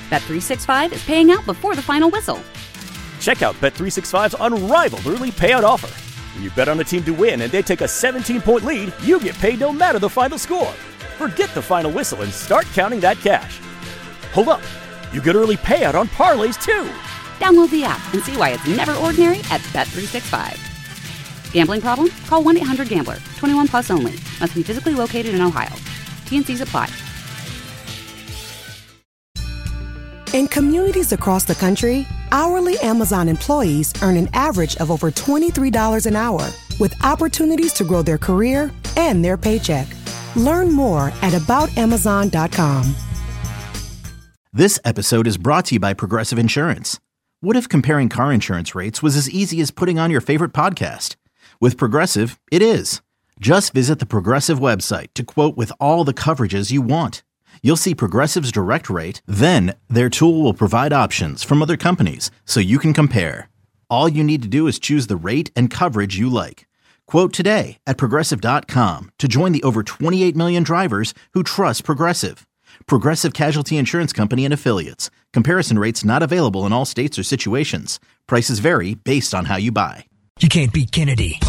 Bet365 is paying out before the final whistle. Check out Bet365's unrivaled early payout offer. When you bet on a team to win and they take a 17-point lead, you get paid no matter the final score. Forget the final whistle and start counting that cash. Hold up. You get early payout on parlays, too. Download the app and see why it's never ordinary at Bet365. Gambling problem? Call 1-800-GAMBLER. 21 plus only. Must be physically located in Ohio. T&Cs apply. In communities across the country, hourly Amazon employees earn an average of over $23 an hour, with opportunities to grow their career and their paycheck. Learn more at aboutamazon.com. This episode is brought to you by Progressive Insurance. What if comparing car insurance rates was as easy as putting on your favorite podcast? With Progressive, it is. Just visit the Progressive website to quote with all the coverages you want. You'll see Progressive's direct rate, then their tool will provide options from other companies so you can compare. All you need to do is choose the rate and coverage you like. Quote today at Progressive.com to join the over 28 million drivers who trust Progressive. Progressive Casualty Insurance Company and Affiliates. Comparison rates not available in all states or situations. Prices vary based on how you buy. You can't beat Kennedy.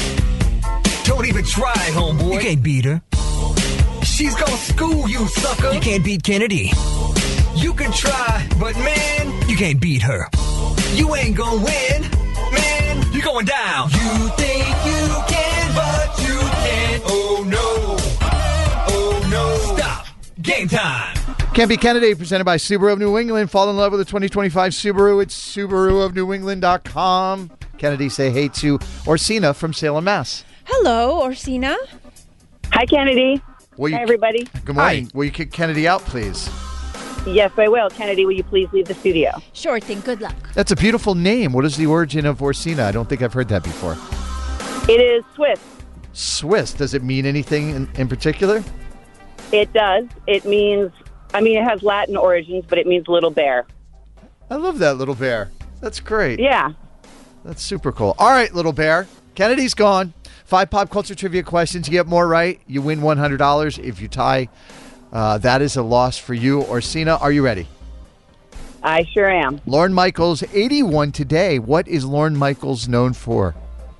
Don't even try, homeboy. You can't beat her. She's gonna school you, sucker. You can't beat Kennedy. You can try, but man, you can't beat her. You ain't gonna win, man. You're going down. You think you can, but you can't. Oh no. Oh no. Stop. Game time. Can't Beat Kennedy, presented by Subaru of New England. Fall in love with the 2025 Subaru. It's SubaruofNewEngland.com. Kennedy, say hey to Orsina from Salem, Mass. Hello, Orsina. Hi, Kennedy. Hi, everybody. Good morning. Hi. Will you kick Kennedy out, please? Yes, I will. Kennedy, will you please leave the studio? Sure thing. Good luck. That's a beautiful name. What is the origin of Orsina? I don't think I've heard that before. It is Swiss. Swiss. Does it mean anything in particular? It does. It means, it has Latin origins, but it means little bear. I love that, little bear. That's great. Yeah. That's super cool. All right, little bear. Kennedy's gone. 5 pop culture trivia questions. You get more right, you win $100. If you tie, that is a loss for you. Orsina, are you ready? I sure am. Lorne Michaels, 81 today. What is Lorne Michaels known for?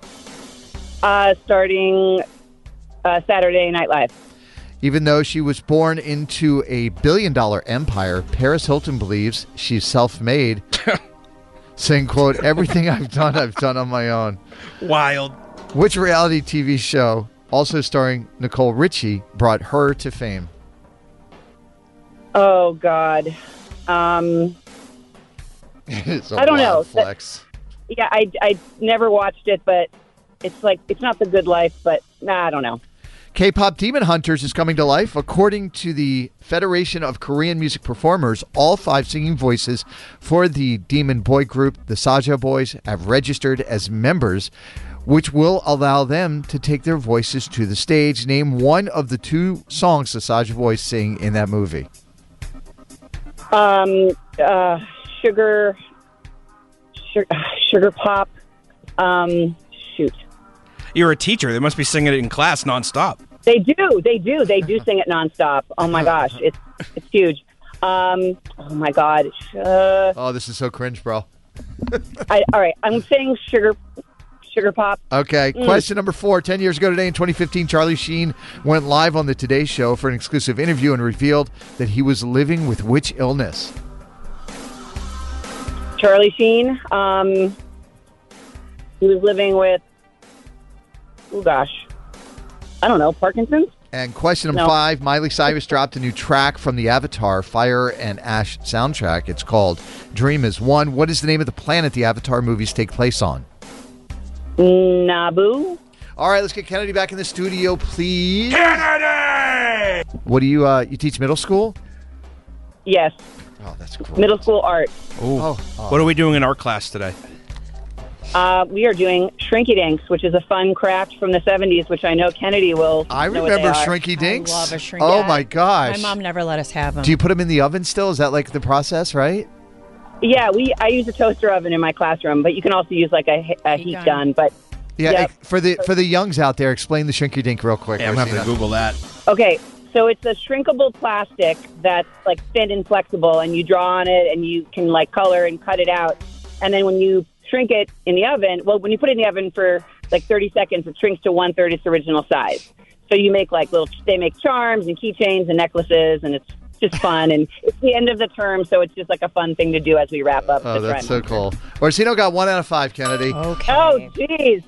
Starting Saturday Night Live. Even though she was born into a billion-dollar empire, Paris Hilton believes she's self-made, saying, quote, everything I've done on my own. Wild. Which reality TV show, also starring Nicole Richie, brought her to fame? Oh, God. It's I don't know. Flex. Yeah, I never watched it, but it's not The Good Life, but I don't know. K-pop Demon Hunters is coming to life. According to the Federation of Korean Music Performers, all 5 singing voices for the Demon boy group, the Saja Boys, have registered as members, which will allow them to take their voices to the stage. Name one of the 2 songs the Saja Boys sing in that movie. Sugar Pop. Shoot. You're a teacher. They must be singing it in class nonstop. They do sing it nonstop. Oh my gosh, it's huge. Oh my God. Oh, this is so cringe, bro. All right, I'm saying Sugar Pop. Okay, Question number 4. 10 years ago today in 2015, Charlie Sheen went live on the Today Show for an exclusive interview and revealed that he was living with which illness? Charlie Sheen, he was living with, oh gosh, I don't know, Parkinson's? And question number 5, Miley Cyrus dropped a new track from the Avatar Fire and Ash soundtrack. It's called Dream Is One. What is the name of the planet the Avatar movies take place on? Naboo. All right, let's get Kennedy back in the studio, please. Kennedy! What do you teach middle school? Yes. Oh, that's great. Middle school art. Oh. What are we doing in art class today? We are doing Shrinky Dinks, which is a fun craft from the 70s, which I know Kennedy will I know remember what they are. Shrinky Dinks. I love a Shrinky. Oh, my gosh. My mom never let us have them. Do you put them in the oven still? Is that like the process, right? Yeah, I use a toaster oven in my classroom, but you can also use like a heat gun. But yeah, for the youngs out there, explain the Shrinky Dink real quick. Yeah, I'm going to have to Google that. Okay, So it's a shrinkable plastic that's like thin and flexible, and you draw on it, and you can like color and cut it out. And then when you shrink it in the oven, well, when you put it in the oven for like 30 seconds, it shrinks to 1/3 its original size. So you make like they make charms and keychains and necklaces, and it's just fun. And it's the end of the term, so it's just like a fun thing to do as we wrap up. Oh, that's so cool. Orsino got 1 out of 5, Kennedy. Okay. Oh, jeez.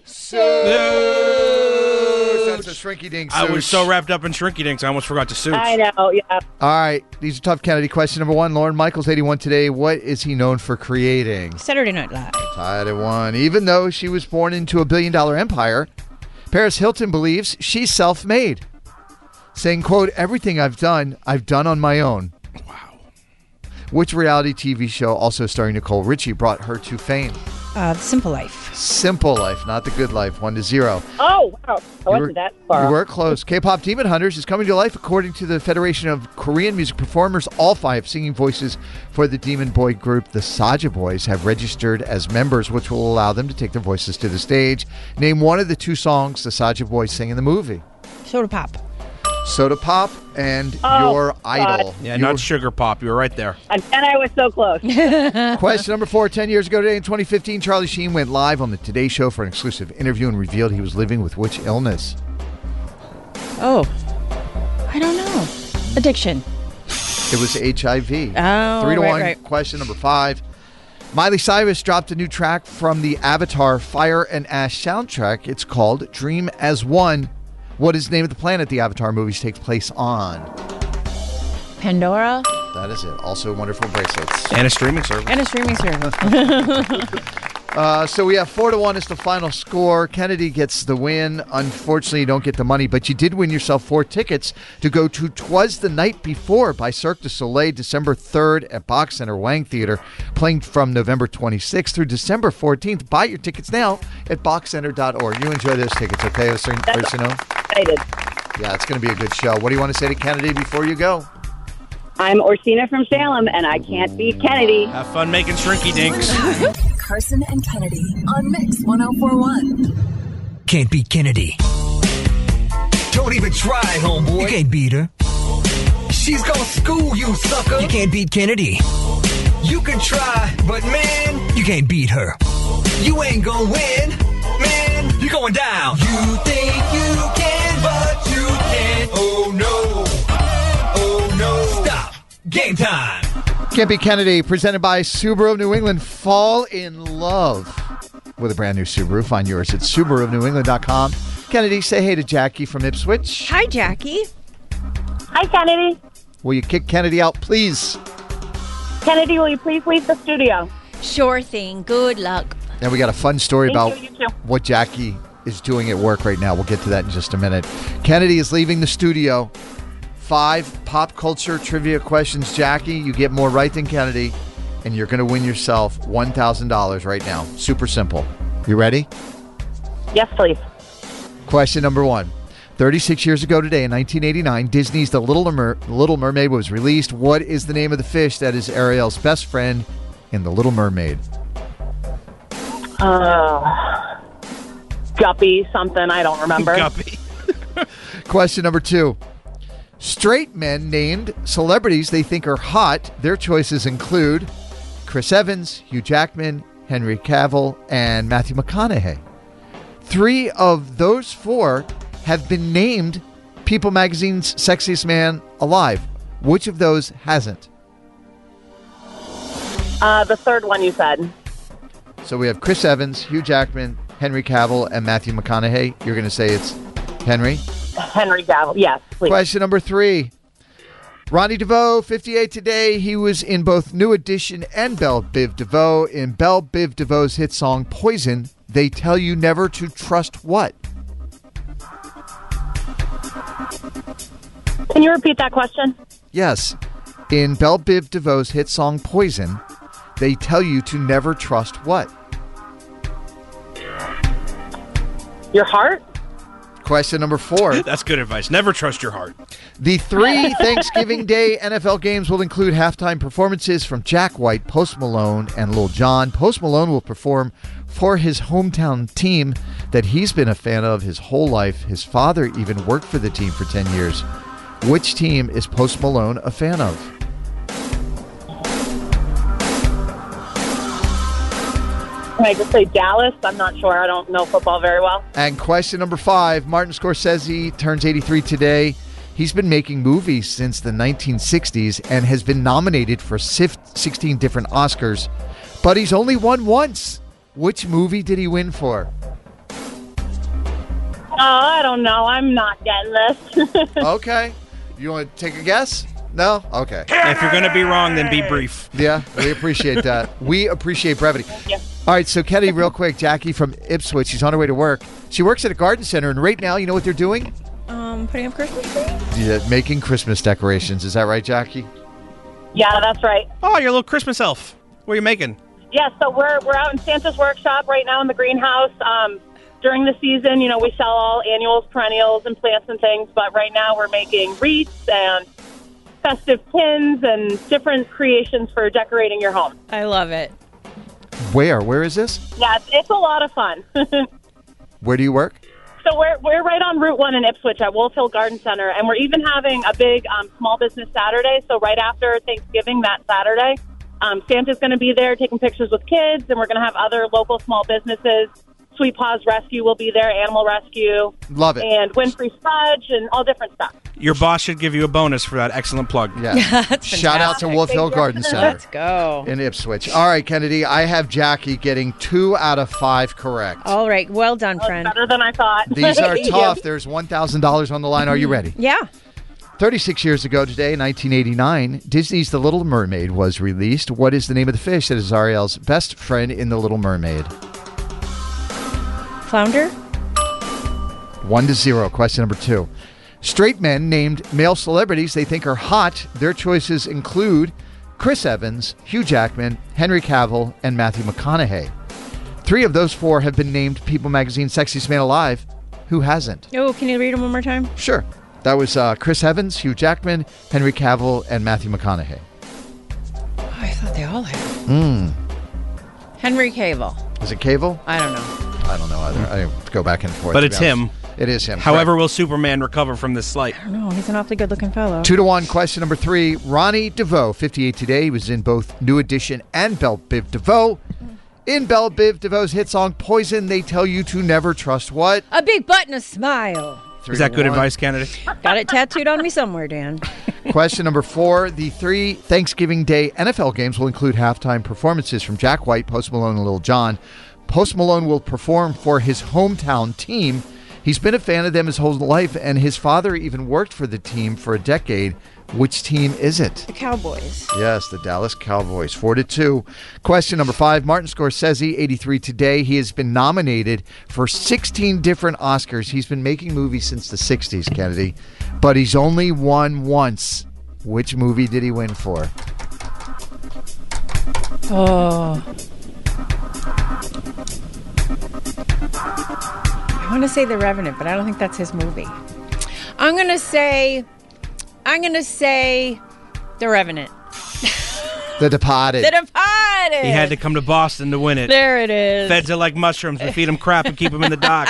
That's a shrinky dink. I was so wrapped up in shrinky dinks, I almost forgot to suit. I know, yeah. All right. These are tough, Kennedy. Question number 1. Lorne Michaels, 81 today. What is he known for creating? Saturday Night Live. Tied at 1. Even though she was born into a billion-dollar empire, Paris Hilton believes she's self-made, saying, quote, everything I've done on my own. Wow. Which reality TV show, also starring Nicole Richie, brought her to fame? Simple Life. Simple Life, not The Good Life. 1-0. Oh, wow. I wasn't that far. You were close. K-Pop Demon Hunters is coming to life according to the Federation of Korean Music Performers. All 5 singing voices for the Demon Boy group, the Saja Boys, have registered as members, which will allow them to take their voices to the stage. Name one of the 2 songs the Saja Boys sing in the movie. Soda Pop. Soda Pop and Your Idol. Yeah, not Sugar Pop. You were right there. And I was so close. Question number 4. 10 years ago today in 2015, Charlie Sheen went live on the Today Show for an exclusive interview and revealed he was living with which illness? Oh, I don't know. Addiction. It was HIV. Oh, 3-1. right. Question number 5. Miley Cyrus dropped a new track from the Avatar Fire and Ash soundtrack. It's called Dream as One. What is the name of the planet the Avatar movies takes place on? Pandora. That is it. Also wonderful bracelets. And a streaming service. So we have 4-1 is the final score. Kennedy gets the win. Unfortunately, you don't get the money, but you did win yourself 4 tickets to go to 'Twas the Night Before by Cirque du Soleil, December 3rd at Box Center Wang Theater, playing from November 26th through December 14th. Buy your tickets now at boxcenter.org. You enjoy those tickets, okay, Orsino? Excited. Yeah, it's going to be a good show. What do you want to say to Kennedy before you go? I'm Orsina from Salem, and I can't beat Kennedy. Have fun making shrinky dinks. Carson and Kennedy on Mix 104.1. Can't beat Kennedy. Don't even try, homeboy. You can't beat her. She's gonna school you, sucker. You can't beat Kennedy. You can try, but man, You can't beat her. you ain't gonna win. Man, you're going down. You think you can, but you can't. Oh no. Oh no. Stop. Game time. Can't Beat Kennedy, presented by Subaru of New England. Fall in love with a brand new Subaru. Find yours at SubaruofNewEngland.com. Kennedy, say hey to Jackie from Ipswich. Hi, Jackie. Hi, Kennedy. Will you kick Kennedy out, please? Kennedy, will you please leave the studio? Sure thing. Good luck. And we got a fun story Thank about you, you too. what Jackie is doing at work right now. We'll get to that in just a minute. Kennedy is leaving the studio. 5 pop culture trivia questions. Jackie, you get more right than Kennedy, and you're going to win yourself $1,000 right now. Super simple. You ready? Yes, please. Question number 1. 36 years ago today in 1989, Disney's The Little Mermaid was released. What is the name of the fish that is Ariel's best friend in The Little Mermaid? Guppy something. I don't remember. Guppy. Question number 2. Straight men named celebrities they think are hot. Their choices include Chris Evans, Hugh Jackman, Henry Cavill, and Matthew McConaughey. 3 of those 4 have been named People Magazine's Sexiest Man Alive. Which of those hasn't? The third one you said. So we have Chris Evans, Hugh Jackman, Henry Cavill, and Matthew McConaughey. You're going to say it's Henry? Henry Cavill. Yes, please. Question number 3. Ronnie DeVoe, 58 today. He was in both New Edition and Belle Biv DeVoe. In Belle Biv DeVoe's hit song Poison, they tell you never to trust what? Can you repeat that question? Yes. In Belle Biv DeVoe's hit song Poison, they tell you to never trust what? Your heart? Question number 4. That's good advice. Never trust your heart. The 3 Thanksgiving Day NFL games will include halftime performances from Jack White, Post Malone, and Lil Jon. Post Malone will perform for his hometown team that he's been a fan of his whole life. His father even worked for the team for 10 years. Which team is Post Malone a fan of? Can I just say Dallas? I'm not sure. I don't know football very well. And question number 5, Martin Scorsese turns 83 today. He's been making movies since the 1960s and has been nominated for 16 different Oscars, but he's only won once. Which movie did he win for? Oh, I don't know. I'm not getting this. Okay. You want to take a guess? No? Okay. If you're going to be wrong, then be brief. Yeah, we appreciate that. We appreciate brevity. Yeah. All right, so Kenny, real quick, Jackie from Ipswich, she's on her way to work. She works at a garden center, and right now, you know what they're doing? Putting up Christmas trees? Yeah, making Christmas decorations. Is that right, Jackie? Yeah, that's right. Oh, you're a little Christmas elf. What are you making? Yeah, so we're out in Santa's workshop right now in the greenhouse. During the season, we sell all annuals, perennials, and plants and things. But right now we're making wreaths and festive pins and different creations for decorating your home. I love it. Where? Where is this? Yeah, it's a lot of fun. Where do you work? So we're right on Route 1 in Ipswich at Wolf Hill Garden Center, and we're even having a big small business Saturday. So right after Thanksgiving that Saturday, Santa's going to be there taking pictures with kids, and we're going to have other local small businesses. Sweet Paws Rescue will be there, Animal Rescue. Love it. And Winfrey Fudge and all different stuff. Your boss should give you a bonus for that excellent plug. Yeah. Shout out to Wolf Hill Garden Center. Let's go. In Ipswich. All right, Kennedy, I have Jackie getting 2 out of 5 correct. All right. Well done, friend. Better than I thought. These are tough. There's $1,000 on the line. Are you ready? Yeah. 36 years ago today, 1989, Disney's The Little Mermaid was released. What is the name of the fish that is Ariel's best friend in The Little Mermaid? Flounder? 1-0. Question number 2. Straight men named male celebrities they think are hot. Their choices include Chris Evans, Hugh Jackman, Henry Cavill, and Matthew McConaughey. 3 of those 4 have been named People Magazine's Sexiest Man Alive. Who hasn't? Oh, can you read them one more time? Sure. That was Chris Evans, Hugh Jackman, Henry Cavill, and Matthew McConaughey. Oh, I thought they all had. Henry Cavill. Is it Cavill? I don't know. I don't know either. I go back and forth. But it's him. It is him. However, will Superman recover from this slight? I don't know. He's an awfully good-looking fellow. 2-1. Question number 3. Ronnie DeVoe, 58 today. He was in both New Edition and Belle Biv DeVoe. In Belle Biv DeVoe's hit song Poison, they tell you to never trust what? A big butt and a smile. Is that good advice, Kennedy? Got it tattooed on me somewhere, Dan. Question number 4. The 3 Thanksgiving Day NFL games will include halftime performances from Jack White, Post Malone, and Lil Jon. Post Malone will perform for his hometown team. He's been a fan of them his whole life, and his father even worked for the team for a decade. Which team is it? The Cowboys. Yes, the Dallas Cowboys. 4-2. Question number 5. Martin Scorsese, 83 today. He has been nominated for 16 different Oscars. He's been making movies since the 60s, Kennedy, but he's only won once. Which movie did he win for? Oh. I want to say The Revenant, but I don't think that's his movie. I'm going to say The Revenant. The Departed. The Departed. He had to come to Boston to win it. There it is. Feds are like mushrooms. We feed them crap and keep them in the dock.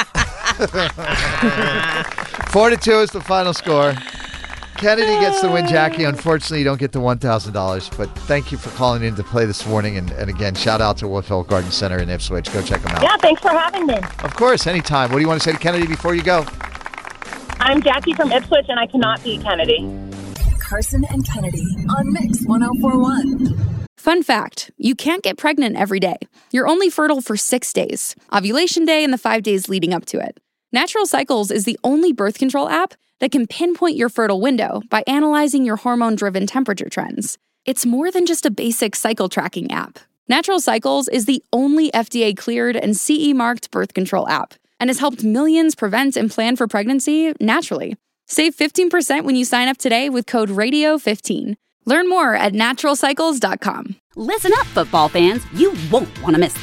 4-2 is the final score. Kennedy gets the win, Jackie. Unfortunately, you don't get the $1,000, but thank you for calling in to play this morning. And again, shout out to Wolf Hill Garden Center in Ipswich. Go check them out. Yeah, thanks for having me. Of course, anytime. What do you want to say to Kennedy before you go? I'm Jackie from Ipswich, and I cannot beat Kennedy. Carson and Kennedy on Mix 104.1. Fun fact, you can't get pregnant every day. You're only fertile for 6 days, ovulation day and the 5 days leading up to it. Natural Cycles is the only birth control app that can pinpoint your fertile window by analyzing your hormone-driven temperature trends. It's more than just a basic cycle tracking app. Natural Cycles is the only FDA-cleared and CE-marked birth control app and has helped millions prevent and plan for pregnancy naturally. Save 15% when you sign up today with code RADIO15. Learn more at naturalcycles.com. Listen up, football fans. You won't want to miss this.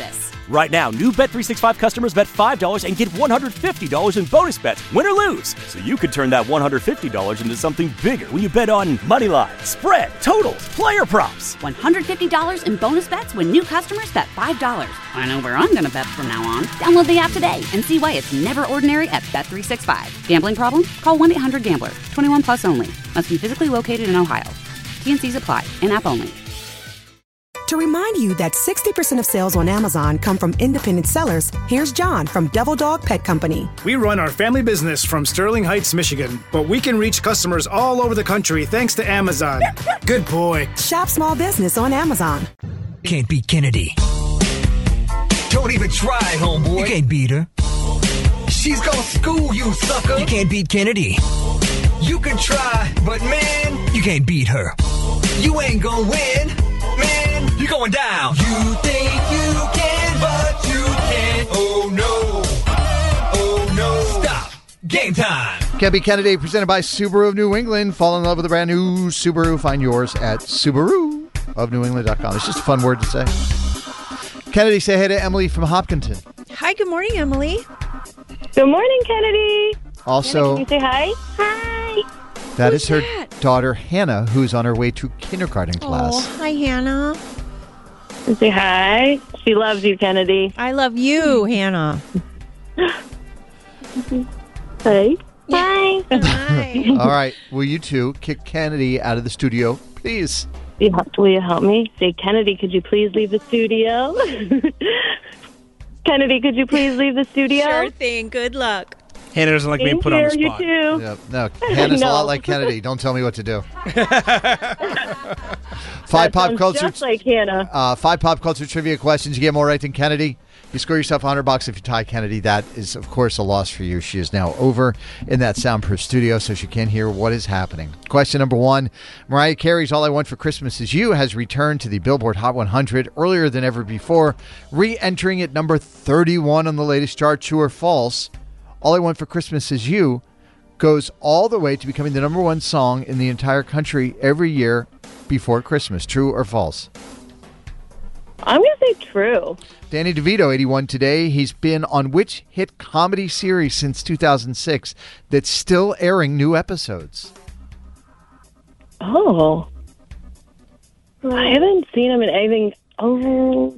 Right now, new Bet365 customers bet $5 and get $150 in bonus bets, win or lose. So you could turn that $150 into something bigger when you bet on moneyline, spread, totals, player props. $150 in bonus bets when new customers bet $5. I know where I'm going to bet from now on. Download the app today and see why it's never ordinary at Bet365. Gambling problem? Call 1-800-GAMBLER. 21 plus only. Must be physically located in Ohio. T&Cs apply. In-app only. To remind you that 60% of sales on Amazon come from independent sellers, here's John from Devil Dog Pet Company. We run our family business from Sterling Heights, Michigan, but we can reach customers all over the country thanks to Amazon. Good boy. Shop small business on Amazon. Can't beat Kennedy. Don't even try, homeboy. You can't beat her. She's gonna school you, sucker. You can't beat Kennedy. You can try, but man, you can't beat her. You ain't gonna win. Man, you're going down. You think you can, but you can't. Oh no. Oh no. Stop. Game time. Can't Beat Kennedy, presented by Subaru of New England. Fall in love with a brand new Subaru. Find yours at SubaruofNewEngland.com. It's just a fun word to say. Kennedy, say hey to Emily from Hopkinton. Hi, good morning, Emily. Good morning, Kennedy. Also, Can you say hi? Hi. That is her daughter, Hannah, who's on her way to kindergarten class. Oh, hi, Hannah. Say hi. She loves you, Kennedy. I love you, Hannah. Hey. Hi. Hi. All right. Will you two kick Kennedy out of the studio, please? Will you help me? Say, Kennedy, could you please leave the studio? Kennedy, could you please leave the studio? Sure thing. Good luck. Hannah doesn't like being put on the spot. You too. Yep. No, Hannah's a lot like Kennedy. Don't tell me what to do. Five pop culture. Just like Hannah. 5 pop culture trivia questions. You get more right than Kennedy. You score yourself $100 if you tie Kennedy. That is, of course, a loss for you. She is now over in that soundproof studio, so she can't hear what is happening. Question number 1. Mariah Carey's All I Want for Christmas Is You has returned to the Billboard Hot 100 earlier than ever before, re-entering at number 31 on the latest chart. True or false? All I Want for Christmas Is You goes all the way to becoming the number 1 song in the entire country every year before Christmas. True or false? I'm going to say true. Danny DeVito, 81 today. He's been on which hit comedy series since 2006 that's still airing new episodes? Oh. I haven't seen him in anything. Oh.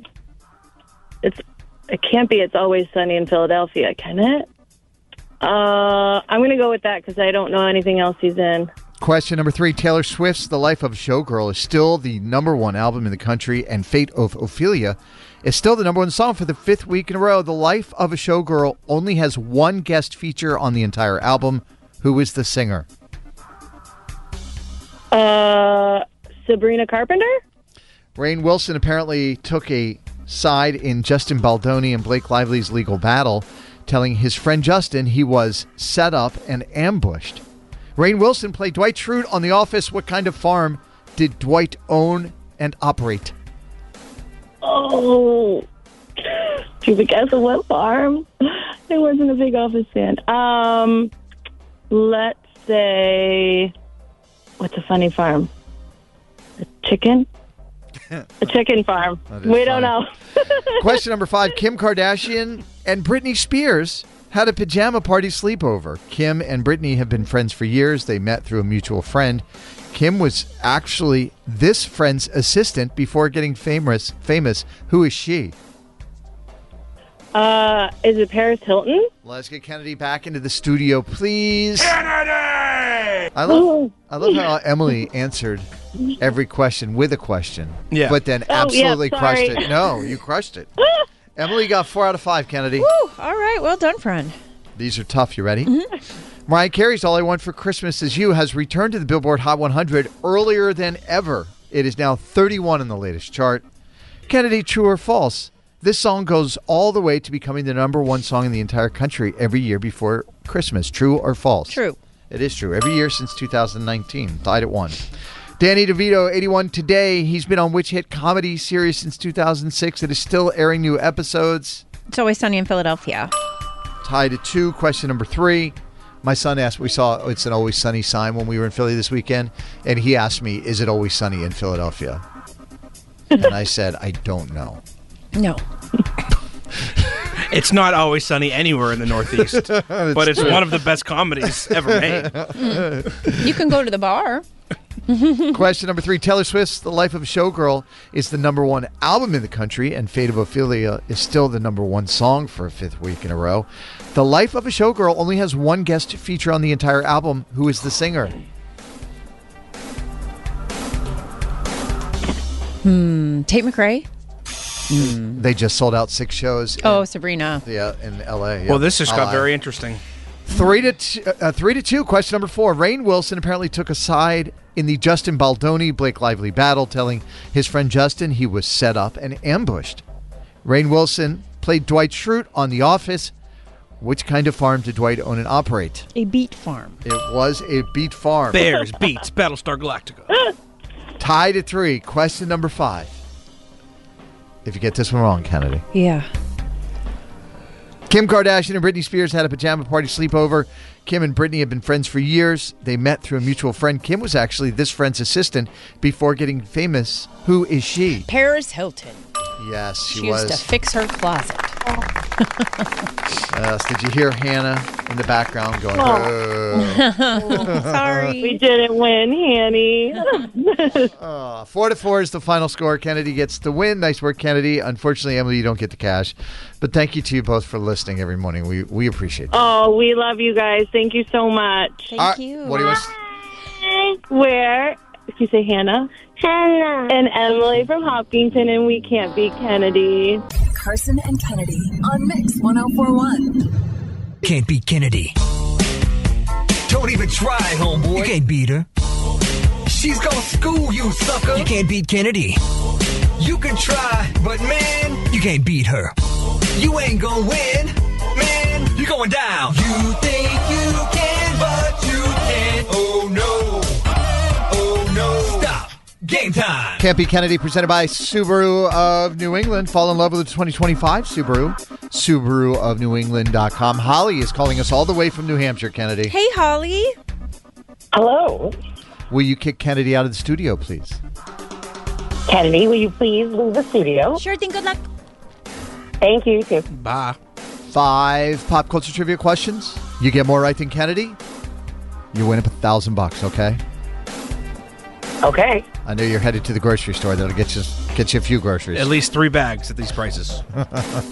It can't be It's Always Sunny in Philadelphia, can it? I'm going to go with that because I don't know anything else he's in. Question number 3. Taylor Swift's The Life of a Showgirl is still the number 1 album in the country, and Fate of Ophelia is still the number 1 song for the 5th week in a row. The Life of a Showgirl only has 1 guest feature on the entire album. Who is the singer? Sabrina Carpenter? Rainn Wilson apparently took a side in Justin Baldoni and Blake Lively's legal battle, telling his friend Justin he was set up and ambushed. Rainn Wilson played Dwight Schrute on The Office. What kind of farm did Dwight own and operate? Oh, do you guess of what farm? I wasn't a big Office fan. Let's say, what's a funny farm? A chicken? A chicken farm. We don't know. Question number 5. Kim Kardashian and Britney Spears had a pajama party sleepover. Kim and Britney have been friends for years. They met through a mutual friend. Kim was actually this friend's assistant before getting famous. Who is she? Is it Paris Hilton? Let's get Kennedy back into the studio, please. Kennedy! I love how Emily answered every question with a question. Yeah. But then absolutely crushed it. No, you crushed it. Emily got 4 out of 5, Kennedy. Woo, all right, well done, friend. These are tough. You ready? Mm-hmm. Mariah Carey's All I Want for Christmas Is You has returned to the Billboard Hot 100 earlier than ever. It is now 31 in the latest chart. Kennedy, true or false? This song goes all the way to becoming the number 1 song in the entire country every year before Christmas. True or false? True. It is true. Every year since 2019. Tied at 1. Danny DeVito, 81 today. He's been on which hit comedy series since 2006 that is still airing new episodes? It's Always Sunny in Philadelphia. Tied at 2. Question number 3. My son asked, we saw It's an Always Sunny sign when we were in Philly this weekend, and he asked me, is it always sunny in Philadelphia? And I said, I don't know. No. It's not always sunny anywhere in the Northeast, but it's one of the best comedies ever made. You can go to the bar. Question number 3. Taylor Swift's The Life of a Showgirl is the number 1 album in the country, and Fate of Ophelia is still the number 1 song for a 5th week in a row. The Life of a Showgirl only has 1 guest feature on the entire album. Who is the singer? Tate McRae? They just sold out 6 shows. Sabrina. In L.A. Well, this just got very interesting. 3-2. Question number 4. Rainn Wilson apparently took a side in the Justin Baldoni-Blake Lively battle, telling his friend Justin he was set up and ambushed. Rainn Wilson played Dwight Schrute on The Office. Which kind of farm did Dwight own and operate? A beet farm. It was a beet farm. Bears, beets, Battlestar Galactica. Tied at 3. Question number 5. If you get this one wrong, Kennedy. Yeah. Kim Kardashian and Britney Spears had a pajama party sleepover. Kim and Britney have been friends for years. They met through a mutual friend. Kim was actually this friend's assistant before getting famous. Who is she? Paris Hilton. Yes, She used to fix her closet. Yes. Did you hear Hannah in the background going, Sorry. We didn't win, Hanny. 4-4 is the final score. Kennedy gets the win. Nice work, Kennedy. Unfortunately, Emily, you don't get the cash. But thank you to you both for listening every morning. We appreciate that. Oh, we love you guys. Thank you so much. Thank you. What do you want? Where? Can you say Hannah? Hannah. And Emily from Hopkinton, and we can't beat Kennedy. Carson and Kennedy on Mix 1041. Can't beat Kennedy. Don't even try, homeboy. You can't beat her. She's gonna school you, sucker. You can't beat Kennedy. You can try, but man, You can't beat her. you ain't gonna win. Man, you're going down. You think you can, but you can't. Oh no. Oh no. Stop. Game time. Can't Be Kennedy, presented by Subaru of New England. Fall in love with the 2025 Subaru. SubaruofNewEngland.com. Holly is calling us all the way from New Hampshire, Kennedy. Hey, Holly. Hello. Will you kick Kennedy out of the studio, please? Kennedy, will you please leave the studio? Sure thing. Good luck. Thank you, too. Bye. 5 pop culture trivia questions. You get more right than Kennedy, you win up $1,000, okay? Okay. I know you're headed to the grocery store. That'll get you a few groceries. At least 3 bags at these prices. All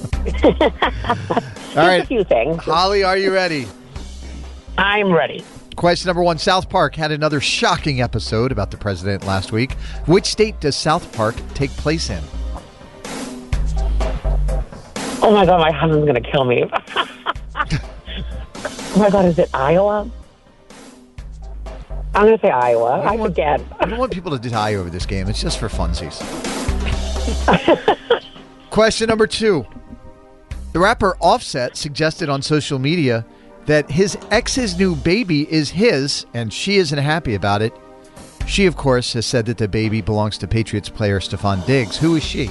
right. A few things. Holly, are you ready? I'm ready. Question number 1. South Park had another shocking episode about the president last week. Which state does South Park take place in? Oh, my God, my husband's going to kill me. Oh, my God, is it Iowa? I'm going to say Iowa. I forget. I don't want people to die over this game. It's just for funsies. Question number 2. The rapper Offset suggested on social media that his ex's new baby is his, and she isn't happy about it. She, of course, has said that the baby belongs to Patriots player Stephon Diggs. Who is she?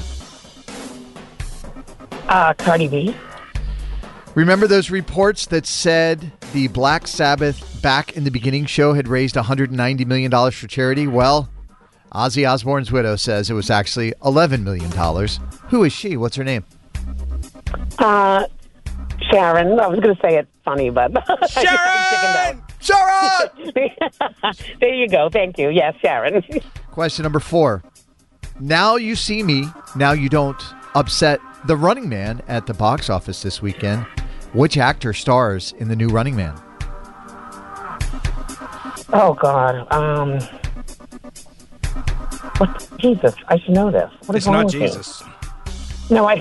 Cardi B. Remember those reports that said the Black Sabbath Back in the Beginning show had raised $190 million for charity? Well, Ozzy Osbourne's widow says it was actually $11 million. Who is she? What's her name? Sharon. I was going to say it funny, but... Sharon! Sharon! There you go. Thank you. Yes, Sharon. Question number 4. Now You See Me, Now You Don't upset The Running Man at the box office this weekend. Which actor stars in the new Running Man? Oh, God. What? Jesus, I should know this. What is It's wrong not with Jesus. Me? No, I...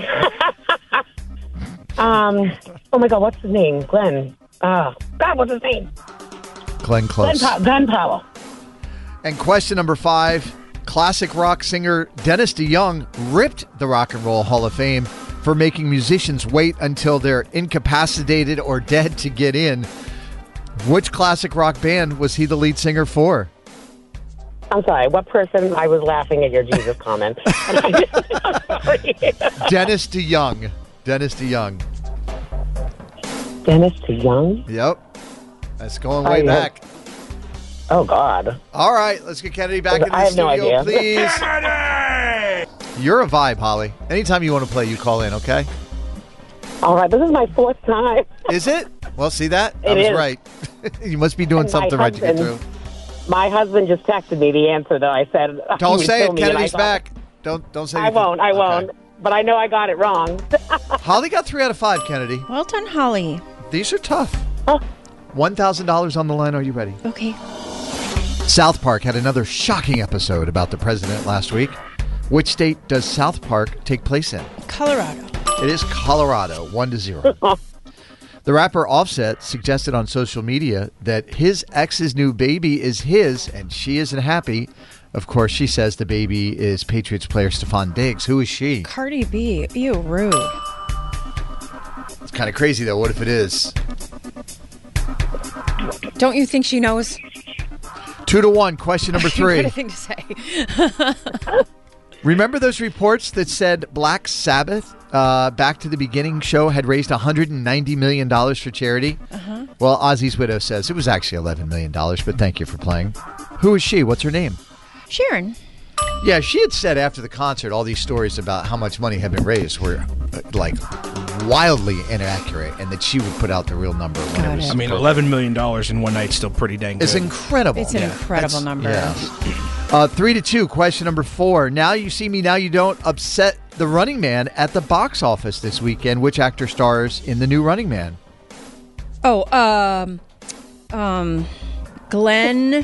oh, my God, what's his name? Glenn. God, what's his name? Glenn Close. Glenn Powell. And question number 5. Classic rock singer Dennis DeYoung ripped the Rock and Roll Hall of Fame for making musicians wait until they're incapacitated or dead to get in. Which classic rock band was he the lead singer for? I'm sorry, what person? I was laughing at your Jesus comment. I'm sorry. Dennis DeYoung. Dennis DeYoung. Dennis DeYoung? Yep. That's going way back. Oh, God. All right, let's get Kennedy back in the I have studio, no idea. please. You're a vibe, Holly. Anytime you want to play, you call in, okay? All right, this is my 4th time. Is it? Well, see that? I It was is. right. You must be doing And something right to get through. My husband just texted me the answer, though. I said, Don't he would say kill it. me, and I Kennedy's thought- back. Don't say I anything. won't. I Okay. won't. But I know I got it wrong. Holly got 3 out of 5, Kennedy. Well done, Holly. These are tough. $1,000 on the line. Are you ready? Okay. South Park had another shocking episode about the president last week. Which state does South Park take place in? Colorado. It is Colorado, 1-0. The rapper Offset suggested on social media that his ex's new baby is his, and she isn't happy. Of course, she says the baby is Patriots player Stephon Diggs. Who is she? Cardi B. Ew, rude. It's kind of crazy, though. What if it is? Don't you think she knows? 2-1. Question number 3. What a thing to say. Remember those reports that said Black Sabbath, Back to the Beginning show had raised $190 million for charity? Uh-huh. Well, Ozzy's widow says it was actually $11 million, but thank you for playing. Who is she? What's her name? Sharon. Yeah, she had said after the concert all these stories about how much money had been raised were like wildly inaccurate, and that she would put out the real number. When it was I mean, $11 million in one night's still pretty dang good. It's incredible. It's an incredible number. Yeah. 3-2. Question number 4. Now You See Me, Now You Don't upset the Running Man at the box office this weekend. Which actor stars in the new Running Man? Oh, Glenn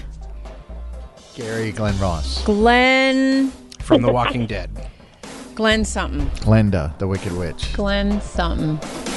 Ross. Glenn From The Walking Dead. Glenn something. Glenda, the Wicked Witch. Glenn something.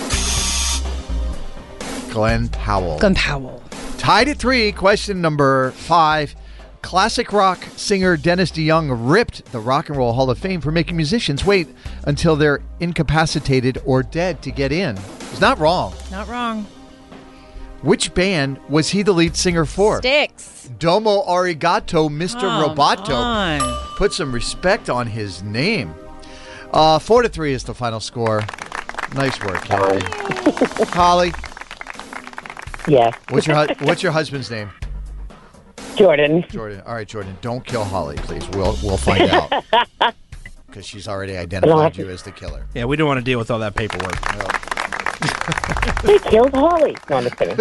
Glenn Powell. Glenn Powell. Tied at 3. Question number 5. Classic rock singer Dennis DeYoung ripped the Rock and Roll Hall of Fame for making musicians wait until they're incapacitated or dead to get in. He's not wrong. Not wrong. Which band was he the lead singer for? Styx. Domo Arigato, Mr. Come Roboto. on. Put some respect on his name. 4-3 is the final score. Nice work, Holly. Holly. Yes. What's your husband's name? Jordan. Jordan. All right, Jordan. Don't kill Holly, please. We'll find out. Because she's already identified you as the killer. Yeah, we don't want to deal with all that paperwork. They killed Holly. No, I'm just kidding.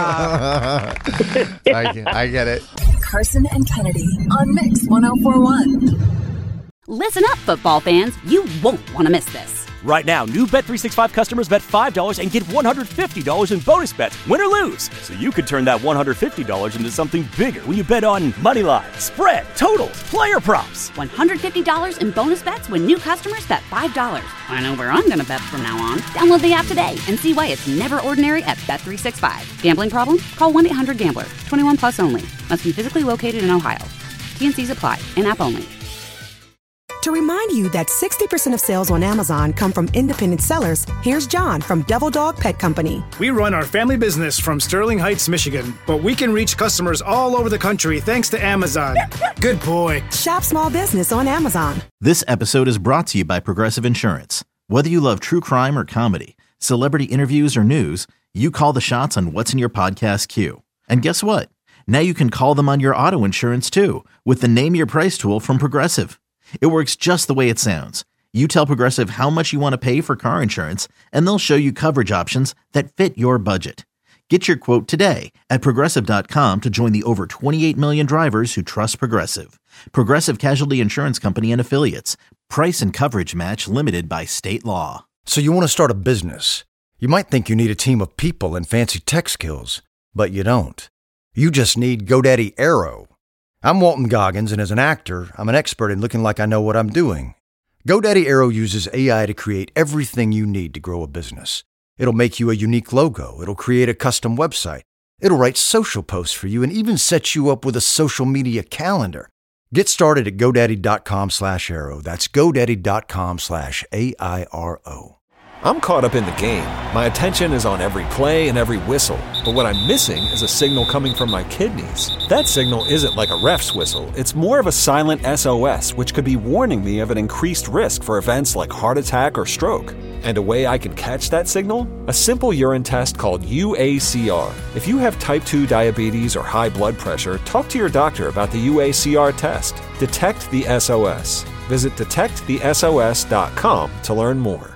I get it. Carson and Kennedy on Mix 1041. Listen up, football fans. You won't want to miss this. Right now, new Bet365 customers bet $5 and get $150 in bonus bets, win or lose. So you could turn that $150 into something bigger when you bet on moneyline, spread, totals, player props. $150 in bonus bets when new customers bet $5. I know where I'm going to bet from now on. Download the app today and see why it's never ordinary at Bet365. Gambling problem? Call 1-800-GAMBLER. 21 plus only. Must be physically located in Ohio. T&Cs apply. In-app only. To remind you that 60% of sales on Amazon come from independent sellers, here's John from Devil Dog Pet Company. We run our family business from Sterling Heights, Michigan, but we can reach customers all over the country thanks to Amazon. Good boy. Shop small business on Amazon. This episode is brought to you by Progressive Insurance. Whether you love true crime or comedy, celebrity interviews or news, you call the shots on what's in your podcast queue. And guess what? Now you can call them on your auto insurance too with the Name Your Price tool from Progressive. It works just the way it sounds. You tell Progressive how much you want to pay for car insurance, and they'll show you coverage options that fit your budget. Get your quote today at Progressive.com to join the over 28 million drivers who trust Progressive. Progressive Casualty Insurance Company and Affiliates. Price and coverage match limited by state law. So you want to start a business. You might think you need a team of people and fancy tech skills, but you don't. You just need GoDaddy Aero. I'm Walton Goggins, and as an actor, I'm an expert in looking like I know what I'm doing. GoDaddy Aero uses AI to create everything you need to grow a business. It'll make you a unique logo. It'll create a custom website. It'll write social posts for you and even set you up with a social media calendar. Get started at GoDaddy.com/Aero. That's GoDaddy.com/AIRO. I'm caught up in the game. My attention is on every play and every whistle. But what I'm missing is a signal coming from my kidneys. That signal isn't like a ref's whistle. It's more of a silent SOS, which could be warning me of an increased risk for events like heart attack or stroke. And a way I can catch that signal? A simple urine test called UACR. If you have type 2 diabetes or high blood pressure, talk to your doctor about the UACR test. Detect the SOS. Visit detectthesos.com to learn more.